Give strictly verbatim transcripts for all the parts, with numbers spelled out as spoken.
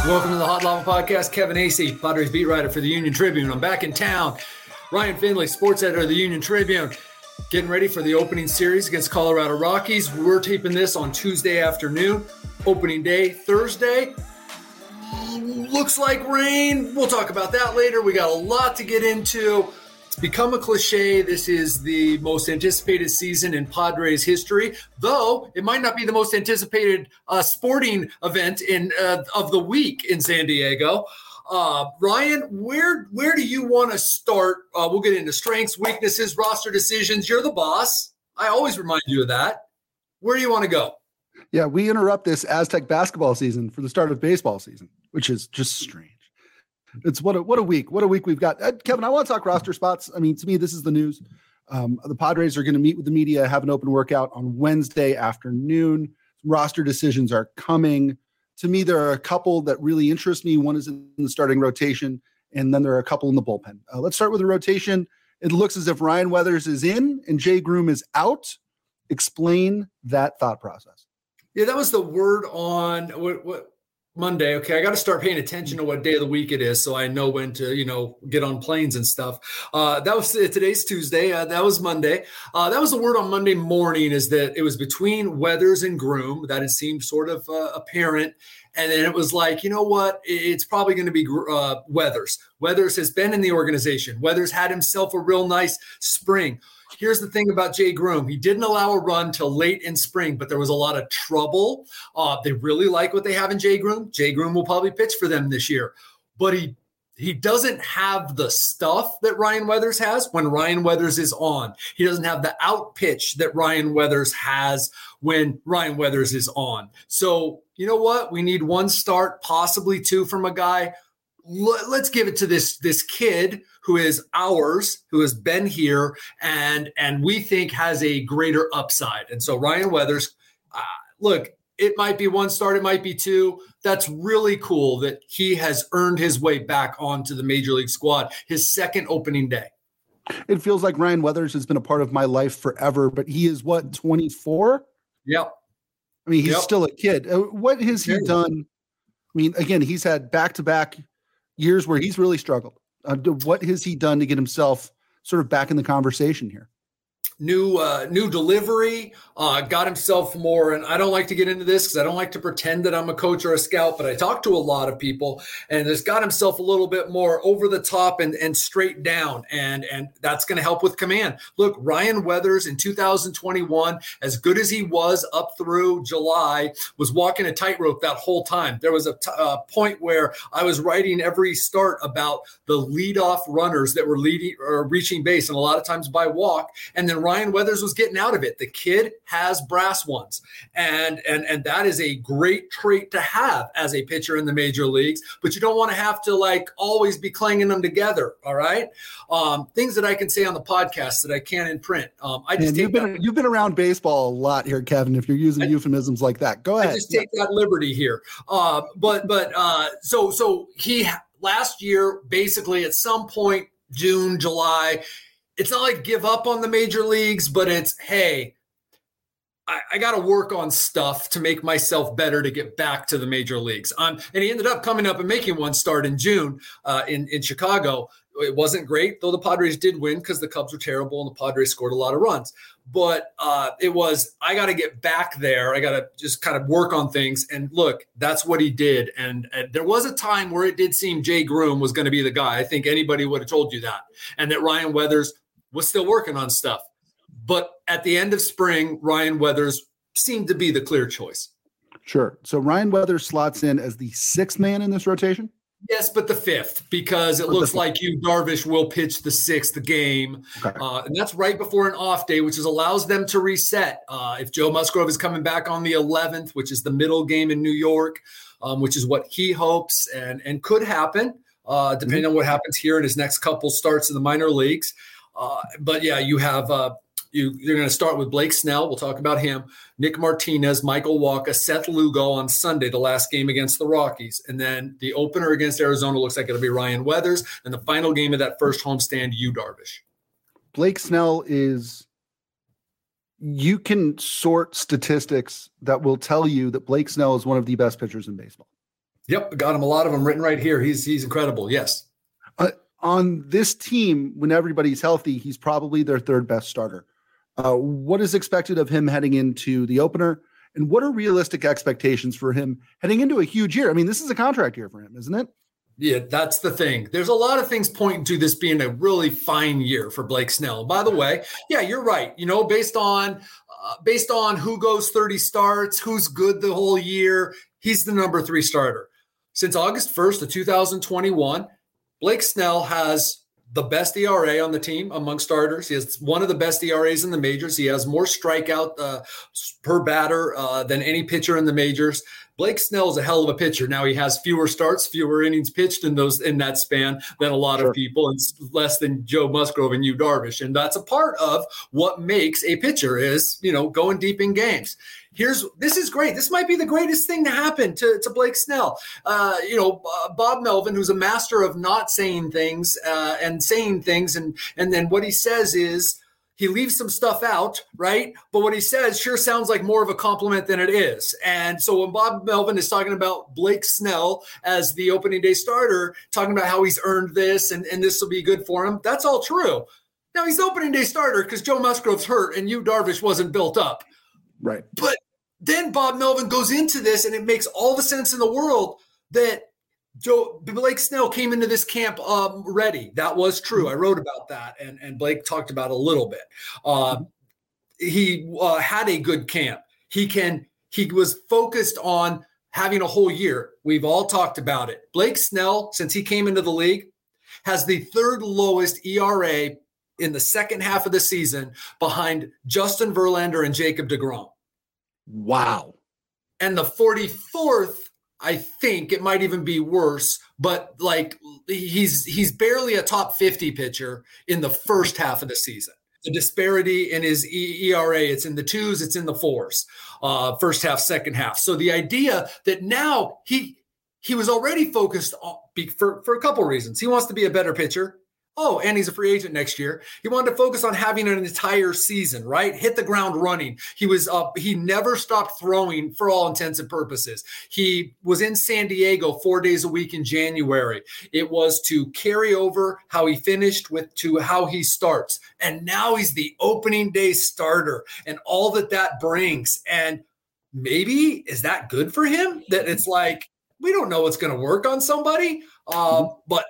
Welcome to the Hot Lava Podcast. Kevin Acee, Padres beat writer for the Union Tribune. I'm back in town. Ryan Finley, sports editor of the Union Tribune. Getting ready for the opening series against Colorado Rockies. We're taping this on Tuesday afternoon. Opening day, Thursday. Looks like rain. We'll talk about that later. We got a lot to get into. It's become a cliche. This is the most anticipated season in Padres history, though it might not be the most anticipated uh, sporting event in uh, of the week in San Diego. Uh, Ryan, where where do you want to start? Uh, we'll get into strengths, weaknesses, roster decisions. You're the boss. I always remind you of that. Where do you want to go? Yeah, we interrupt this Aztec basketball season for the start of baseball season, which is just strange. It's what a, what a week. What a week we've got. Uh, Kevin, I want to talk roster spots. I mean, to me, this is the news. Um, the Padres are going to meet with the media, have an open workout on Wednesday afternoon. Roster decisions are coming. To me, there are a couple that really interest me. One is in the starting rotation, and then there are a couple in the bullpen. Uh, let's start with the rotation. It looks as if Ryan Weathers is in and Jay Groom is out. Explain that thought process. Yeah, that was the word on what, what Monday. Okay, I got to start paying attention to what day of the week it is, so I know when to, you know, get on planes and stuff. Uh, that was today's Tuesday. Uh, that was Monday. Uh, that was the word on Monday morning. Is that it was between Weathers and Groom. That it seemed sort of uh, apparent, and then it was like, you know what? It's probably going to be uh, Weathers. Weathers has been in the organization. Weathers had himself a real nice spring. Here's the thing about Jay Groom. He didn't allow a run till late in spring, but there was a lot of trouble. Uh, they really like what they have in Jay Groom. Jay Groom will probably pitch for them this year, but he he doesn't have the stuff that Ryan Weathers has when Ryan Weathers is on. He doesn't have the out pitch that Ryan Weathers has when Ryan Weathers is on. So you know what? We need one start, possibly two from a guy. Let's give it to this this kid who is ours, who has been here, and and we think has a greater upside. And so Ryan Weathers, uh, look, it might be one start, it might be two. That's really cool that he has earned his way back onto the Major League squad, his second opening day. It feels like Ryan Weathers has been a part of my life forever, but he is what, twenty-four? Yep. I mean, he's yep. still a kid. What has he done? I mean, again, he's had back-to-back years where he's really struggled. Uh, what has he done to get himself sort of back in the conversation here? New uh, new delivery, uh, got himself more, and I don't like to get into this because I don't like to pretend that I'm a coach or a scout, but I talk to a lot of people, and has got himself a little bit more over the top and, and straight down, and, and that's going to help with command. Look, Ryan Weathers in two thousand twenty-one, as good as he was up through July, was walking a tightrope that whole time. There was a t- uh, point where I was writing every start about the leadoff runners that were leading or reaching base, and a lot of times by walk, and then Ryan Weathers was getting out of it. The kid has brass ones, and and and that is a great trait to have as a pitcher in the major leagues, but you don't want to have to like always be clanging them together. All right. Um, things that I can say on the podcast that I can't in print. Um, I just Man, you've been that, you've been around baseball a lot here, Kevin, if you're using I, euphemisms like that. Go ahead. I just take yeah. that liberty here. Uh, but but uh, so so he last year, basically at some point, June, July, it's not like give up on the major leagues, but it's, hey, I, I got to work on stuff to make myself better to get back to the major leagues. Um, and he ended up coming up and making one start in June uh, in, in Chicago. It wasn't great, though the Padres did win because the Cubs were terrible and the Padres scored a lot of runs. But uh, it was, I got to get back there. I got to just kind of work on things. And look, that's what he did. And, and there was a time where it did seem Jay Groom was going to be the guy. I think anybody would have told you that. And that Ryan Weathers was still working on stuff. But at the end of spring, Ryan Weathers seemed to be the clear choice. Sure. So Ryan Weathers slots in as the sixth man in this rotation? Yes, but the fifth, because it but looks like Yu Darvish will pitch the sixth game. Okay. Uh, and that's right before an off day, which is allows them to reset. Uh, if Joe Musgrove is coming back on the eleventh, which is the middle game in New York, um, which is what he hopes and, and could happen, uh, depending mm-hmm. on what happens here in his next couple starts in the minor leagues. Uh, but yeah, you have uh, you. You're going to start with Blake Snell. We'll talk about him. Nick Martinez, Michael Wacha, Seth Lugo on Sunday, the last game against the Rockies, and then the opener against Arizona looks like it'll be Ryan Weathers, and the final game of that first homestand, Yu Darvish. Blake Snell is. You can sort statistics that will tell you that Blake Snell is one of the best pitchers in baseball. Yep, got him a lot of them written right here. He's he's incredible. Yes. Uh, on this team, when everybody's healthy, he's probably their third best starter. Uh, what is expected of him heading into the opener? And what are realistic expectations for him heading into a huge year? I mean, this is a contract year for him, isn't it? Yeah, that's the thing. There's a lot of things pointing to this being a really fine year for Blake Snell. By the way, yeah, you're right. You know, based on uh, based on who goes thirty starts, who's good the whole year, he's the number three starter. Since August first of two thousand twenty-one, Blake Snell has the best E R A on the team among starters. He has one of the best E R As in the majors. He has more strikeout uh, per batter uh, than any pitcher in the majors. Blake Snell is a hell of a pitcher. Now he has fewer starts, fewer innings pitched in those in that span than a lot sure. of people, and less than Joe Musgrove and Yu Darvish. And that's a part of what makes a pitcher is, you know, going deep in games. Here's this is great. This might be the greatest thing to happen to, to Blake Snell. Uh, you know, uh, Bob Melvin, who's a master of not saying things uh, and saying things, and and then what he says is, he leaves some stuff out, right? But what he says sure sounds like more of a compliment than it is. And so when Bob Melvin is talking about Blake Snell as the opening day starter, talking about how he's earned this and, and this will be good for him, that's all true. Now, he's the opening day starter because Joe Musgrove's hurt and Yu Darvish wasn't built up. Right. But then Bob Melvin goes into this, and it makes all the sense in the world that Joe Blake Snell came into this camp um, ready. That was true. I wrote about that, and, and Blake talked about it a little bit. Uh, he uh, had a good camp. He can. He was focused on having a whole year. We've all talked about it. Blake Snell, since he came into the league, has the third lowest E R A in the second half of the season behind Justin Verlander and Jacob deGrom. Wow. And the forty-fourth, I think it might even be worse, but like he's he's barely a top fifty pitcher in the first half of the season. The disparity in his E R A, it's in the twos, it's in the fours, uh, first half, second half. So the idea that now he he was already focused on, for, for a couple reasons. He wants to be a better pitcher. Oh, and he's a free agent next year. He wanted to focus on having an entire season, right? Hit the ground running. He was up. He never stopped throwing for all intents and purposes. He was in San Diego four days a week in January. It was to carry over how he finished with to how he starts. And now he's the opening day starter and all that that brings. And maybe is that good for him? That it's like, we don't know what's going to work on somebody, uh, but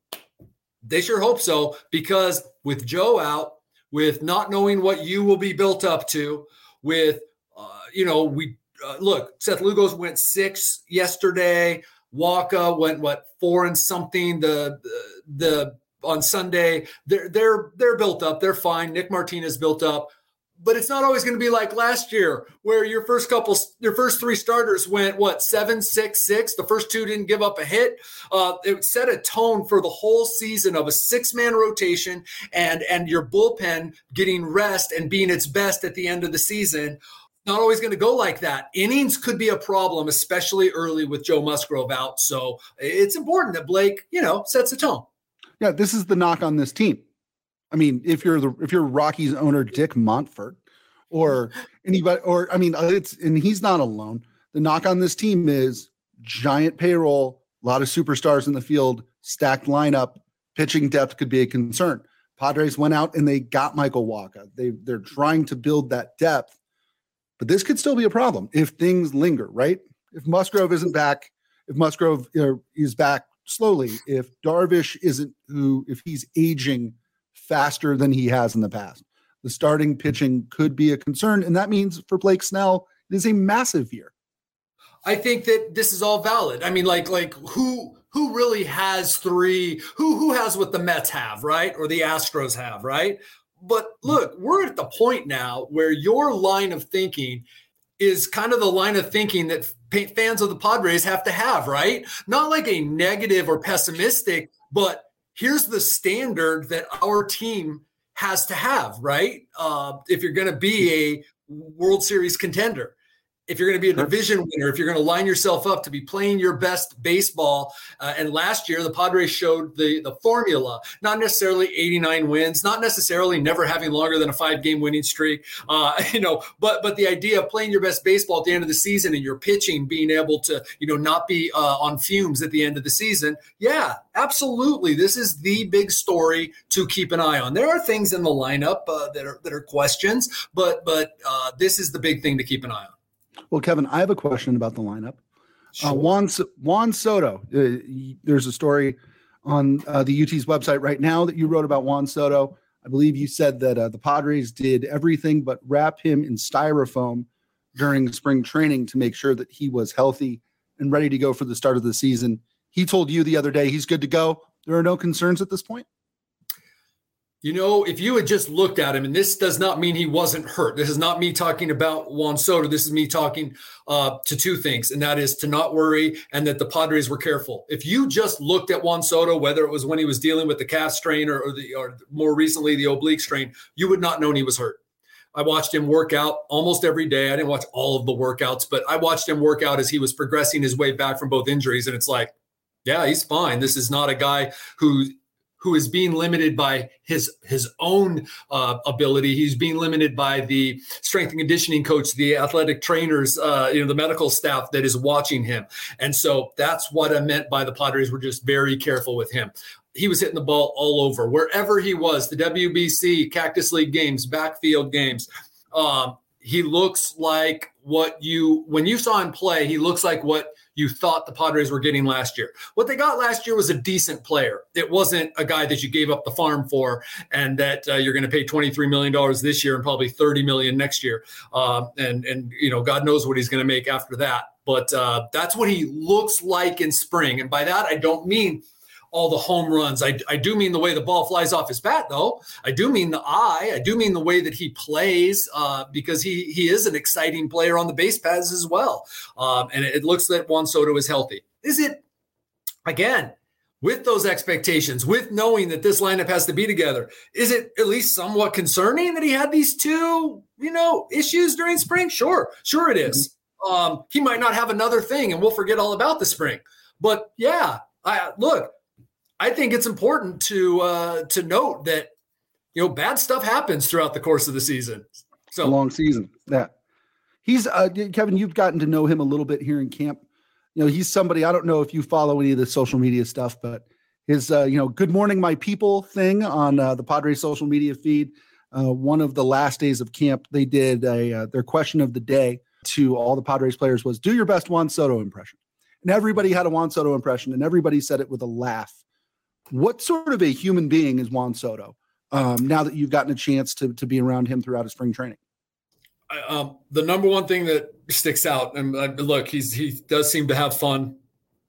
they sure hope so, because with Joe out, with not knowing what you will be built up to, with, uh, you know, we uh, look, Seth Lugos went six yesterday. Waka went, what, four and something the, the, the on Sunday. They're, they're, they're built up. They're fine. Nick Martinez built up. But it's not always going to be like last year where your first couple, your first three starters went, what, seven, six, six. The first two didn't give up a hit. Uh, it set a tone for the whole season of a six-man rotation and, and your bullpen getting rest and being its best at the end of the season. Not always going to go like that. Innings could be a problem, especially early with Joe Musgrove out. So it's important that Blake, you know, sets a tone. Yeah, this is the knock on this team. I mean, if you're the if you're Rockies owner Dick Montfort, or anybody, or I mean, it's and he's not alone. The knock on this team is giant payroll, a lot of superstars in the field, stacked lineup, pitching depth could be a concern. Padres went out and they got Michael Wacha. They they're trying to build that depth, but this could still be a problem if things linger. Right? If Musgrove isn't back, if Musgrove you know, is back slowly, if Darvish isn't who, if he's aging faster than he has in the past, the starting pitching could be a concern. And that means for Blake Snell, it is a massive year. I think that this is all valid. I mean, like, like who, who really has three, who, who has what the Mets have, right? Or the Astros have, right? But look, we're at the point now where your line of thinking is kind of the line of thinking that fans of the Padres have to have, right? Not like a negative or pessimistic, but here's the standard that our team has to have, right? Uh, if you're going to be a World Series contender. if you're going to be a division winner, if you're going to line yourself up to be playing your best baseball. Uh, and last year, the Padres showed the, the formula, not necessarily eighty-nine wins, not necessarily never having longer than a five game winning streak, uh, you know, but, but the idea of playing your best baseball at the end of the season and your pitching being able to, you know, not be uh, on fumes at the end of the season. Yeah, absolutely. This is the big story to keep an eye on. There are things in the lineup uh, that are, that are questions, but, but uh, this is the big thing to keep an eye on. Well, Kevin, I have a question about the lineup. Sure. Uh, Juan, Juan Soto, uh, there's a story on uh, the U T's website right now that you wrote about Juan Soto. I believe you said that uh, the Padres did everything but wrap him in styrofoam during spring training to make sure that he was healthy and ready to go for the start of the season. He told you the other day he's good to go. There are no concerns at this point? You know, if you had just looked at him, and this does not mean he wasn't hurt. This is not me talking about Juan Soto. This is me talking uh, to two things, and that is to not worry and that the Padres were careful. If you just looked at Juan Soto, whether it was when he was dealing with the calf strain or, or, the, or more recently the oblique strain, you would not know he was hurt. I watched him work out almost every day. I didn't watch all of the workouts, but I watched him work out as he was progressing his way back from both injuries, and it's like, yeah, he's fine. This is not a guy who – who is being limited by his his own uh, ability. He's being limited by the strength and conditioning coach, the athletic trainers, uh, you know, the medical staff that is watching him. And so that's what I meant by the Padres were just very careful with him. He was hitting the ball all over. Wherever he was, the W B C, Cactus League games, backfield games, um, he looks like what you, when you saw him play, he looks like what you thought the Padres were getting last year. What they got last year was a decent player. It wasn't a guy that you gave up the farm for and that uh, you're going to pay twenty-three million dollars this year and probably thirty million dollars next year. Um, and, and, you know, God knows what he's going to make after that. But uh, that's what he looks like in spring. And by that, I don't mean all the home runs. I, I do mean the way the ball flies off his bat, though. I do mean the eye. I do mean the way that he plays uh, because he he is an exciting player on the base paths as well. Um, and it, it looks that Juan Soto is healthy. Is it, again, with those expectations, with knowing that this lineup has to be together, is it at least somewhat concerning that he had these two, you know, issues during spring? Sure. Sure it is. Mm-hmm. Um, he might not have another thing and we'll forget all about the spring. But, yeah, I look, I think it's important to uh, to note that, you know, bad stuff happens throughout the course of the season. So a long season. Yeah. He's uh, Kevin, you've gotten to know him a little bit here in camp. You know, he's somebody, I don't know if you follow any of the social media stuff, but his, uh, you know, Good Morning, My People thing on uh, the Padres social media feed. Uh, one of the last days of camp, they did a, uh, their question of the day to all the Padres players was, do your best Juan Soto impression. And everybody had a Juan Soto impression and everybody said it with a laugh. What sort of a human being is Juan Soto um, now that you've gotten a chance to, to be around him throughout his spring training? Um, the number one thing that sticks out, and uh, look, he's he does seem to have fun.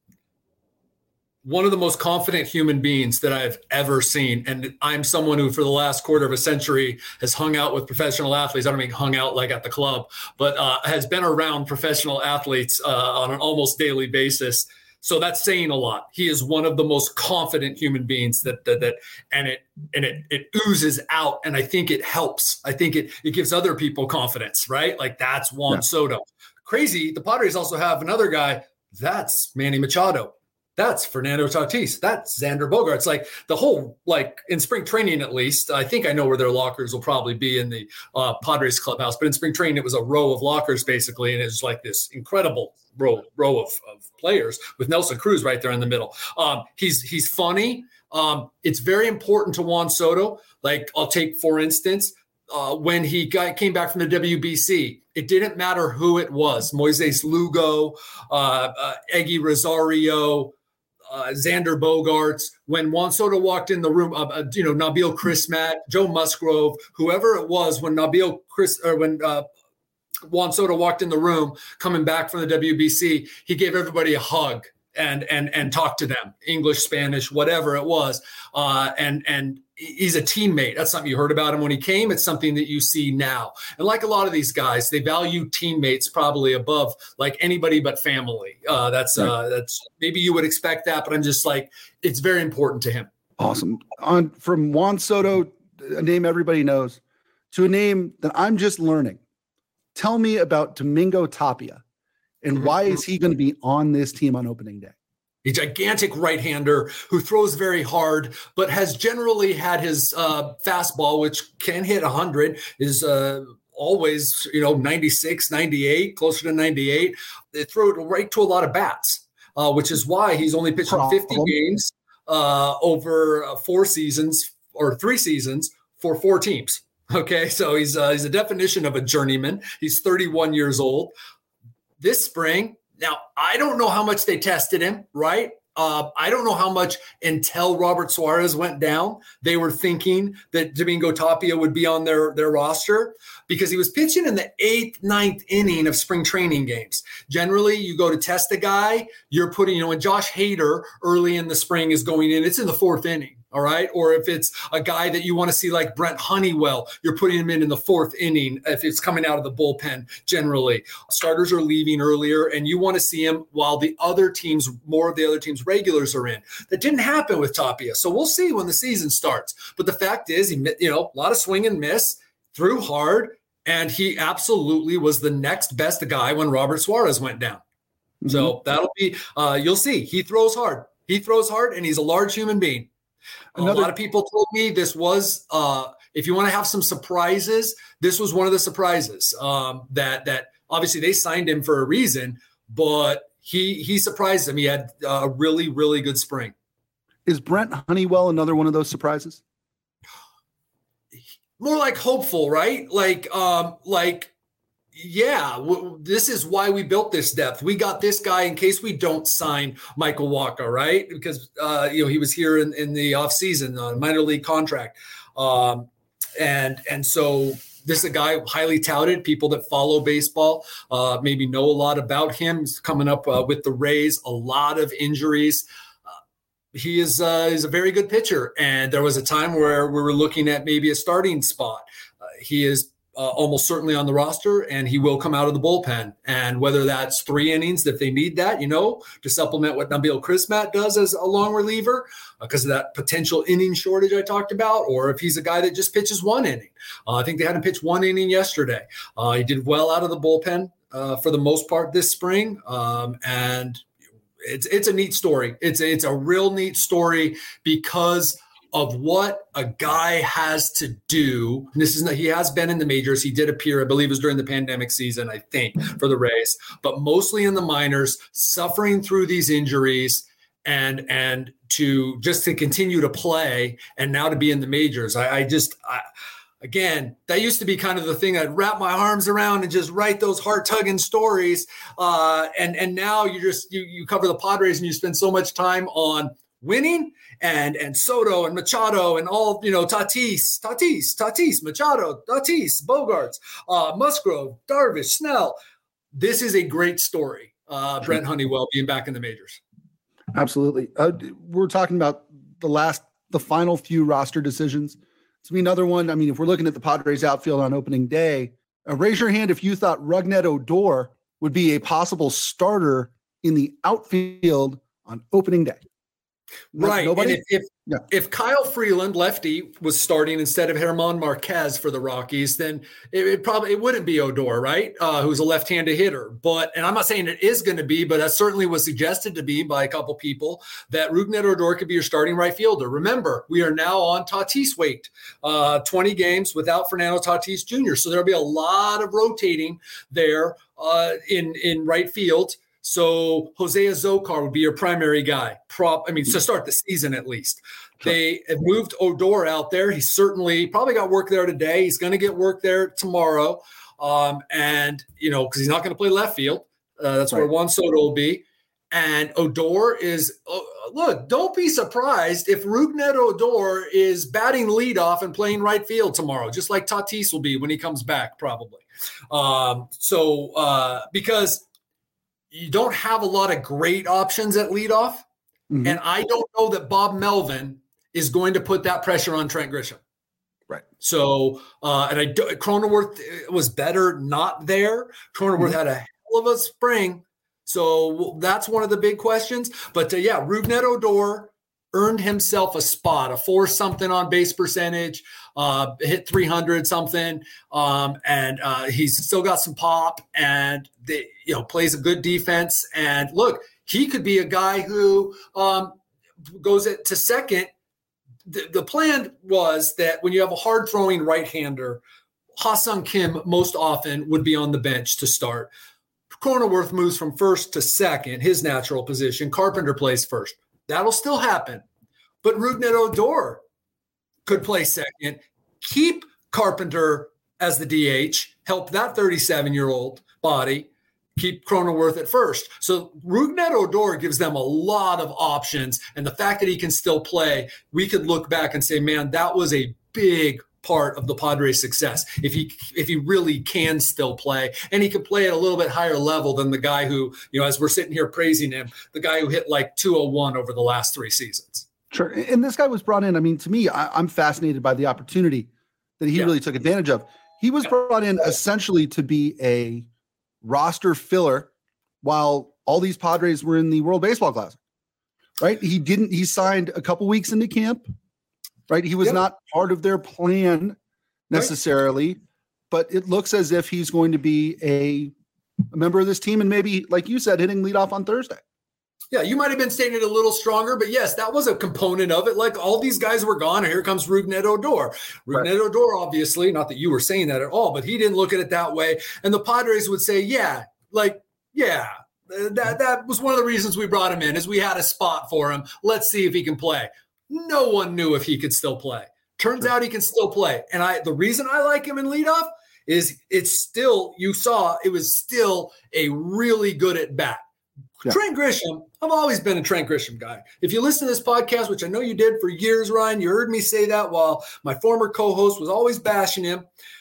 One of the most confident human beings that I've ever seen. And I'm someone who for the last quarter of a century has hung out with professional athletes. I don't mean hung out like at the club, but uh, has been around professional athletes uh, on an almost daily basis. So that's saying a lot. He is one of the most confident human beings that, that, that and it, and it, it oozes out. And I think it helps. I think it, it gives other people confidence, right? Like that's Juan yeah. Soto. Crazy. The Padres also have another guy. That's Manny Machado. That's Fernando Tatis. That's Xander Bogaerts. Like the whole, like in spring training, at least, I think I know where their lockers will probably be in the uh, Padres clubhouse. But in spring training, it was a row of lockers basically. And it was like this incredible row, row of, of players with Nelson Cruz right there in the middle. Um, he's, he's funny. Um, it's very important to Juan Soto. Like I'll take, for instance, uh, when he got, came back from the W B C, it didn't matter who it was. Moises Lugo, uh, uh, Eggy Rosario, Uh, Xander Bogaerts, when Juan Soto walked in the room, uh, uh, you know, Nabil Chrismat, Joe Musgrove, whoever it was, when Nabil Chris or when uh, Juan Soto walked in the room coming back from the W B C, he gave everybody a hug and and and talked to them, English, Spanish, whatever it was, uh, and and. He's a teammate. That's something you heard about him when he came. It's something that you see now. And like a lot of these guys, they value teammates probably above like anybody but family. Uh, that's right. uh, that's maybe you would expect that, but I'm just like, it's very important to him. Awesome. On from Juan Soto, a name everybody knows, to a name that I'm just learning, Tell me about Domingo Tapia and why is he going to be on this team on opening day? A gigantic right-hander who throws very hard, but has generally had his uh, fastball, which can hit one hundred, is uh, always, you know, ninety-six, ninety-eight, closer to ninety-eight. They throw it right to a lot of bats, uh, which is why he's only pitched in fifty games uh, over uh, four seasons or three seasons for four teams. Okay, so he's uh, he's a definition of a journeyman. He's thirty-one years old. This spring, now I don't know how much they tested him, right? Uh, I don't know how much until Robert Suarez went down, they were thinking that Domingo Tapia would be on their, their roster because he was pitching in the eighth, ninth inning of spring training games. Generally, you go to test a guy, you're putting, you know, when Josh Hader early in the spring is going in, it's in the fourth inning. All right. Or if it's a guy that you want to see like Brent Honeywell, you're putting him in in the fourth inning. If it's coming out of the bullpen, generally starters are leaving earlier and you want to see him while the other teams, more of the other teams regulars are in. That didn't happen with Tapia. So we'll see when the season starts. But the fact is, he, you know, a lot of swing and miss, threw hard, and he absolutely was the next best guy when Robert Suarez went down. Mm-hmm. So that'll be, uh, you'll see he throws hard. He throws hard and he's a large human being. Another, a lot of people told me this was, uh, if you want to have some surprises, this was one of the surprises um, that that obviously they signed him for a reason, but he he surprised them. He had a really, really good spring. Is Brent Honeywell another one of those surprises? More like hopeful, right? Like, um, like. Yeah, w- this is why we built this depth. We got this guy in case we don't sign Michael Wacha, right? Because, uh, you know, he was here in, in the offseason on a minor league contract. Um, and and so this is a guy highly touted. People that follow baseball uh, maybe know a lot about him. He's coming up uh, with the Rays, a lot of injuries. Uh, he is uh, is a very good pitcher. And there was a time where we were looking at maybe a starting spot. Uh, he is Uh, almost certainly on the roster, and he will come out of the bullpen. And whether that's three innings, if they need that, you know, to supplement what Nabil Crismatt does as a long reliever, because uh, of that potential inning shortage I talked about, or if he's a guy that just pitches one inning. Uh, I think they had him pitch one inning yesterday. Uh, he did well out of the bullpen uh, for the most part this spring, um, and it's it's a neat story. It's it's a real neat story because of what a guy has to do. And this is not, he has been in the majors. He did appear, I believe it was during the pandemic season, I think, for the Rays, but mostly in the minors, suffering through these injuries and, and to just to continue to play and now to be in the majors. I, I just, I, again, that used to be kind of the thing I'd wrap my arms around and just write those heart tugging stories. Uh, and, and now you just, you, you cover the Padres and you spend so much time on winning and and Soto and Machado and all, you know, Tatis, Tatis, Tatis, Machado, Tatis, Bogarts, uh, Musgrove, Darvish, Snell. This is a great story. Uh, Brent Honeywell being back in the majors. Absolutely. Uh, we're talking about the last, the final few roster decisions. To me, another one. I mean, if we're looking at the Padres outfield on opening day, uh, raise your hand if you thought Rougned Odor would be a possible starter in the outfield on opening day. Right. Nobody? And if if, yeah. if Kyle Freeland, lefty, was starting instead of German Marquez for the Rockies, then it, it probably it wouldn't be Odor, right? Uh, who's a left-handed hitter. But and I'm not saying it is going to be, but that certainly was suggested to be by a couple people that Rougned Odor could be your starting right fielder. Remember, we are now on Tatis weight, uh, twenty games without Fernando Tatis Junior So there'll be a lot of rotating there uh, in in right field. So Jose Azocar would be your primary guy. Prop, I mean, to start the season at least. Sure. They have moved Odor out there. He's certainly probably got work there today. He's going to get work there tomorrow. Um, and, you know, because he's not going to play left field. Uh, that's right. Where Juan Soto will be. And Odor is, uh, look, don't be surprised if Rougned Odor is batting leadoff and playing right field tomorrow, just like Tatis will be when he comes back, probably. Um, so, uh, because you don't have a lot of great options at leadoff. Mm-hmm. And I don't know that Bob Melvin is going to put that pressure on Trent Grisham. Right. So, uh, and I do, Cronenworth was better not there. Cronenworth mm-hmm. had a hell of a spring. So that's one of the big questions. But uh, yeah, Rougned Odor earned himself a spot, a four something on base percentage, uh, hit three hundred something, um, and uh, he's still got some pop, and they, you know, plays a good defense. And look, he could be a guy who um, goes at, to second. The, the plan was that when you have a hard throwing right-hander, Ha-Seong Kim most often would be on the bench to start. Cronenworth moves from first to second, his natural position. Carpenter plays first. That'll still happen. But Rougned Odor could play second. Keep Carpenter as the D H, help that thirty-seven-year-old body, keep Cronenworth at first. So Rougned Odor gives them a lot of options. And the fact that he can still play, we could look back and say, man, that was a big part of the Padres' success. If he if he really can still play, and he can play at a little bit higher level than the guy who, you know, as we're sitting here praising him, the guy who hit like two oh one over the last three seasons. Sure. And this guy was brought in. I mean, to me, I, I'm fascinated by the opportunity that he yeah. really took advantage of. He was brought in essentially to be a roster filler while all these Padres were in the World Baseball Classic, right? He didn't, he signed a couple weeks into camp, right? He was yep. not part of their plan necessarily, right. but it looks as if he's going to be a, a member of this team and maybe, like you said, hitting leadoff on Thursday. Yeah, you might have been stating it a little stronger, but yes, that was a component of it. Like all these guys were gone, and here comes Rougned Odor. Rougned right. Odor, obviously, not that you were saying that at all, but he didn't look at it that way. And the Padres would say, yeah, like, yeah, that, that was one of the reasons we brought him in, is we had a spot for him. Let's see if he can play. No one knew if he could still play. Turns sure. out he can still play. And I, the reason I like him in leadoff is it's still, you saw, it was still a really good at bat. Yeah. Trent Grisham, I've always been a Trent Grisham guy. If you listen to this podcast, which I know you did for years, Ryan, you heard me say that while my former co-host was always bashing him.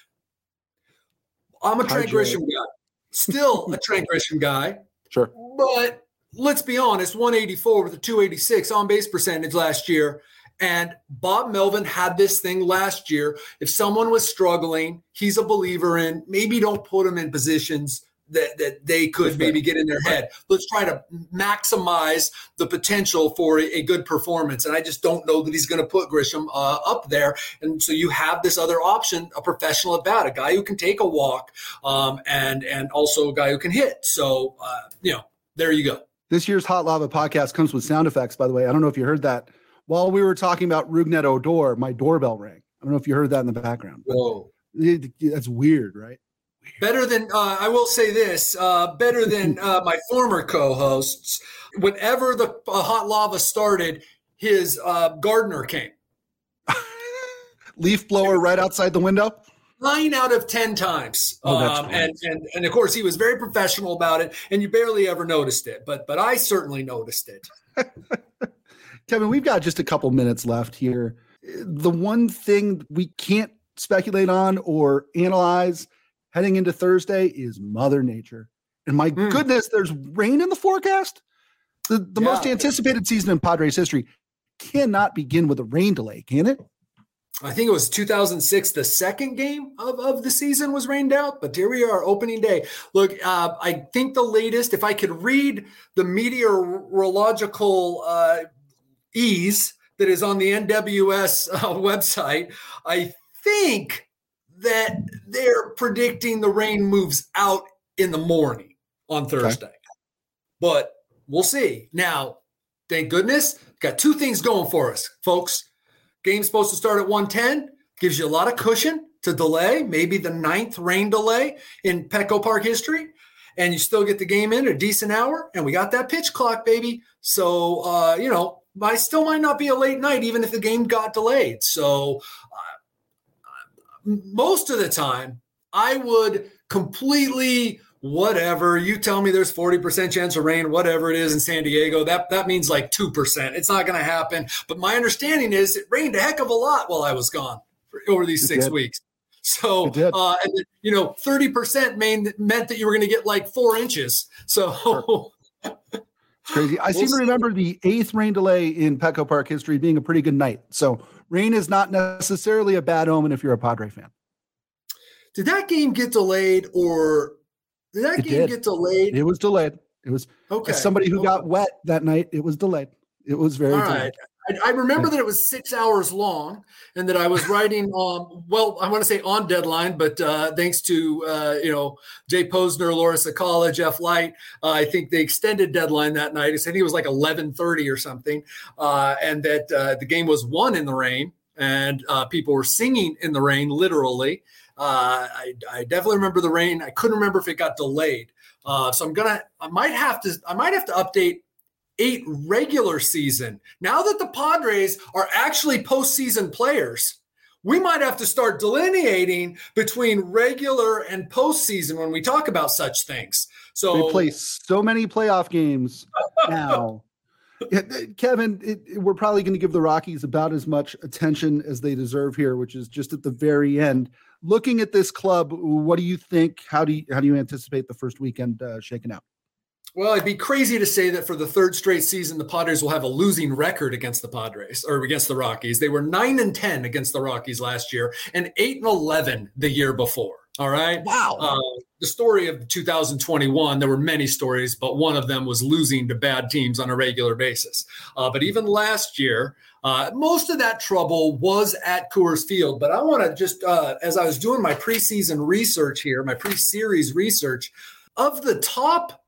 I'm a Hi, Trent Jay. Grisham guy. Still a Trent Grisham guy. Sure. But let's be honest, one eighty-four with a two eighty-six on base percentage last year. And Bob Melvin had this thing last year. If someone was struggling, he's a believer in, maybe don't put him in positions that, that they could maybe get in their head. Let's try to maximize the potential for a, a good performance. And I just don't know that he's going to put Grisham uh, up there. And so you have this other option, a professional at bat, a guy who can take a walk, um, and, and also a guy who can hit. So, uh, you know, there you go. This year's Hot Lava podcast comes with sound effects, by the way. I don't know if you heard that. While we were talking about Rougned Odor, my doorbell rang. I don't know if you heard that in the background. Whoa. It, that's weird, right? Better than, uh, I will say this, uh, better than uh, my former co-hosts. Whenever the uh, Hot Lava started, his uh, gardener came. Leaf blower right outside the window? Nine out of ten times. Oh, that's um, and, and, and, of course, he was very professional about it, and you barely ever noticed it. But, but I certainly noticed it. Kevin, we've got just a couple minutes left here. The one thing we can't speculate on or analyze heading into Thursday is Mother Nature. And my mm. goodness, there's rain in the forecast. The, the yeah. most anticipated season in Padres history cannot begin with a rain delay, can it? I think it was two thousand six, the second game of, of the season was rained out, but here we are, opening day. Look, uh, I think the latest, if I could read the meteorological uh, ease that is on the N W S uh, website, I think that they're predicting the rain moves out in the morning on Thursday. Okay. But we'll see. Now, thank goodness, got two things going for us, folks. Game's supposed to start at one ten, gives you a lot of cushion to delay, maybe the ninth rain delay in Petco Park history, and you still get the game in a decent hour, and we got that pitch clock, baby. So, uh, you know, I still might not be a late night, even if the game got delayed. So, most of the time, I would completely whatever. You tell me there's forty percent chance of rain, whatever it is in San Diego. That that means like two percent. It's not going to happen. But my understanding is it rained a heck of a lot while I was gone for, over these it six did. weeks. So, uh, and, you know, thirty percent meant that you were going to get like four inches. So sure. It's crazy. I we'll seem to remember the eighth rain delay in Petco Park history being a pretty good night. So rain is not necessarily a bad omen if you're a Padre fan. Did that game get delayed or did that it game did. get delayed? It was delayed. It was okay. As somebody who okay. got wet that night, it was delayed. It was very All delayed. right. I, I remember that it was six hours long and that I was writing, um, well, I want to say on deadline, but uh, thanks to, uh, you know, Jay Posner, Laura Sakala, Jeff Light, uh, I think they extended deadline that night. I think it was like eleven thirty or something. Uh, and that uh, the game was won in the rain and uh, people were singing in the rain, literally. Uh, I, I definitely remember the rain. I couldn't remember if it got delayed. Uh, so I'm going to, I might have to, I might have to update eight regular season. Now that the Padres are actually postseason players, we might have to start delineating between regular and postseason when we talk about such things. So they play so many playoff games now. Yeah, Kevin, it, it, we're probably going to give the Rockies about as much attention as they deserve here, which is just at the very end. Looking at this club, what do you think? How do you, how do you anticipate the first weekend uh, shaking out? Well, it'd be crazy to say that for the third straight season, the Padres will have a losing record against the Padres or against the Rockies. They were nine and ten against the Rockies last year and eight and eleven the year before. All right. Wow. Uh, the story of two thousand twenty-one, there were many stories, but one of them was losing to bad teams on a regular basis. Uh, but even last year, uh, most of that trouble was at Coors Field. But I want to just, uh, as I was doing my preseason research here, my pre-series research, of the top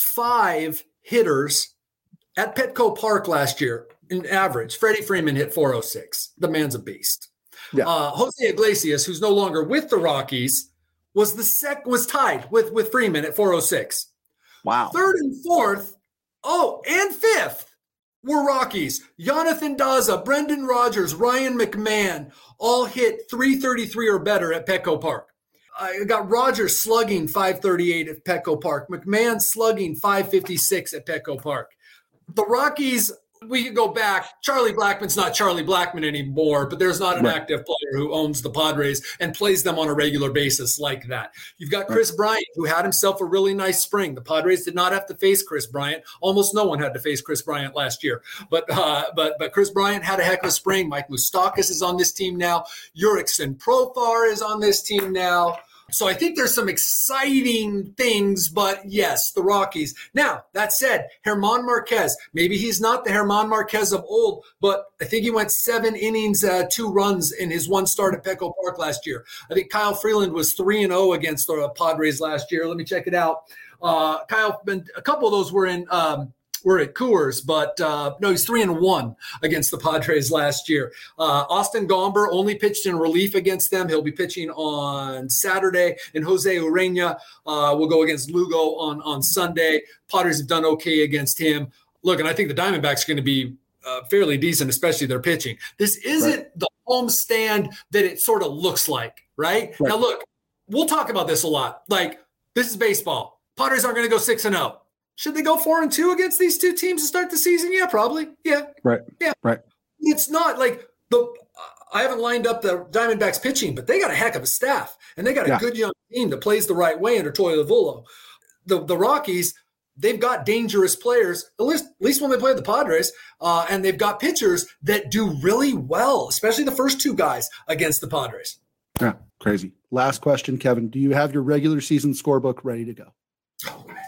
five hitters at Petco Park last year, in average, Freddie Freeman hit four oh six. The man's a beast. Yeah. Uh, Jose Iglesias, who's no longer with the Rockies, was the sec was tied with, with Freeman at four oh six. Wow. Third and fourth, oh, and fifth were Rockies. Jonathan Daza, Brendan Rodgers, Ryan McMahon all hit three thirty-three or better at Petco Park. I got Rodgers slugging five thirty-eight at Petco Park. McMahon slugging five fifty-six at Petco Park. The Rockies, we could go back. Charlie Blackmon's not Charlie Blackmon anymore, but there's not an right. active player who owns the Padres and plays them on a regular basis like that. You've got Chris right. Bryant, who had himself a really nice spring. The Padres did not have to face Chris Bryant. Almost no one had to face Chris Bryant last year. But uh, but but Chris Bryant had a heck of a spring. Mike Moustakas is on this team now. Jurickson Profar is on this team now. So I think there's some exciting things, but yes, the Rockies. Now, that said, German Marquez, maybe he's not the German Marquez of old, but I think he went seven innings, uh, two runs in his one start at Petco Park last year. I think Kyle Freeland was three and oh against the Padres last year. Let me check it out. Uh, Kyle, a couple of those were in um, – We're at Coors, but uh, no, he's three and one against the Padres last year. Uh, Austin Gomber only pitched in relief against them. He'll be pitching on Saturday. And Jose Urena uh, will go against Lugo on, on Sunday. Padres have done okay against him. Look, and I think the Diamondbacks are going to be uh, fairly decent, especially their pitching. This isn't right. the homestand that it sort of looks like, right? right? Now, look, we'll talk about this a lot. Like, this is baseball. Padres aren't going to go six and oh. Should they go four and two against these two teams to start the season? Yeah, probably. Yeah. Right. Yeah. Right. It's not like the, I haven't lined up the Diamondbacks pitching, but they got a heck of a staff and they got a yeah. good young team that plays the right way under Toyo Davullo. The, the Rockies, they've got dangerous players, at least, at least when they play the Padres, uh, and they've got pitchers that do really well, especially the first two guys against the Padres. Yeah. Crazy. Last question, Kevin. Do you have your regular season scorebook ready to go? Oh, man.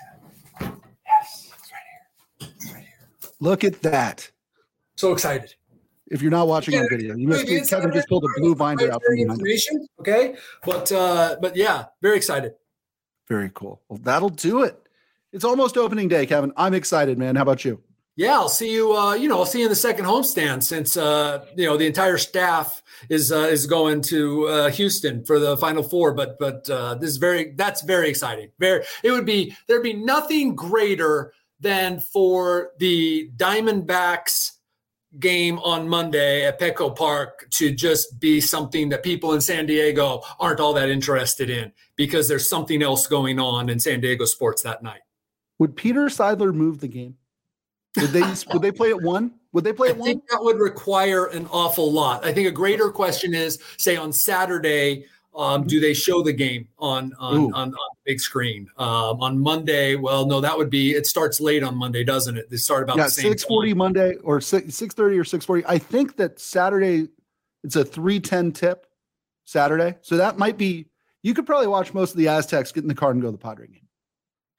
Look at that. So excited. If you're not watching on video, you must get Kevin just pulled a blue binder out from behind him. Okay. But uh, but yeah, very excited. Very cool. Well, that'll do it. It's almost opening day, Kevin. I'm excited, man. How about you? Yeah, I'll see you. Uh, you know, I'll see you in the second homestand since uh, you know the entire staff is uh, is going to uh, Houston for the Final Four. But but uh, this is very that's very exciting. Very. It would be there'd be nothing greater than for the Diamondbacks game on Monday at Petco Park to just be something that people in San Diego aren't all that interested in because there's something else going on in San Diego sports that night. Would Peter Seidler move the game? Would they would they play at one? Would they play at I one? think that would require an awful lot. I think a greater question is, say on Saturday, um, do they show the game on on, on, on the big screen? Um, on Monday, well, no, that would be it starts late on Monday, doesn't it? They start about yeah, the same six forty Monday or six six thirty or six forty. I think that Saturday it's a three ten tip Saturday, so that might be. You could probably watch most of the Aztecs get in the car and go to the Padre game.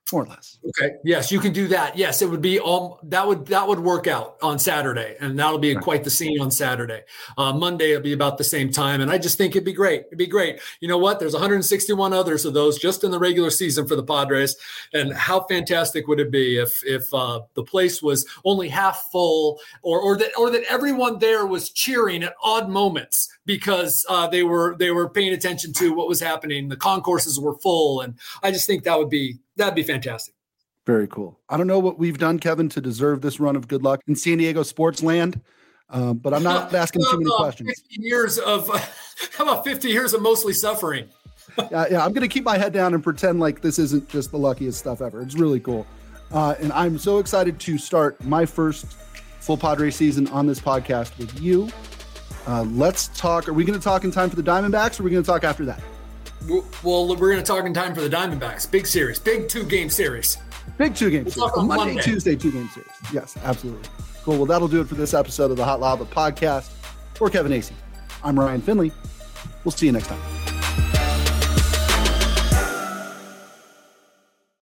more or less. Okay. Yes, you can do that. Yes, it would be all that would that would work out on Saturday, and that'll be right. quite the scene on Saturday. Uh, Monday it'll be about the same time, and I just think it'd be great. It'd be great. You know what? There's one hundred sixty-one others of those just in the regular season for the Padres, and how fantastic would it be if if uh, the place was only half full, or or that or that everyone there was cheering at odd moments because uh, they were they were paying attention to what was happening. The concourses were full, and I just think that would be. That'd be fantastic. Very cool. I don't know what we've done, Kevin, to deserve this run of good luck in San Diego sports land, um, but I'm not asking too many questions. fifty years of, uh, how about fifty years of mostly suffering? yeah, yeah, I'm going to keep my head down and pretend like this isn't just the luckiest stuff ever. It's really cool. Uh, and I'm so excited to start my first full Padres season on this podcast with you. Uh, let's talk. Are we going to talk in time for the Diamondbacks, or are we going to talk after that? Well, we're going to talk in time for the Diamondbacks. Big series, big two-game series. Big two-game we'll series. Monday, Monday, Tuesday, two-game series. Yes, absolutely. Cool. Well, that'll do it for this episode of the Hot Lava Podcast. For Kevin Acee, I'm Ryan Finley. We'll see you next time.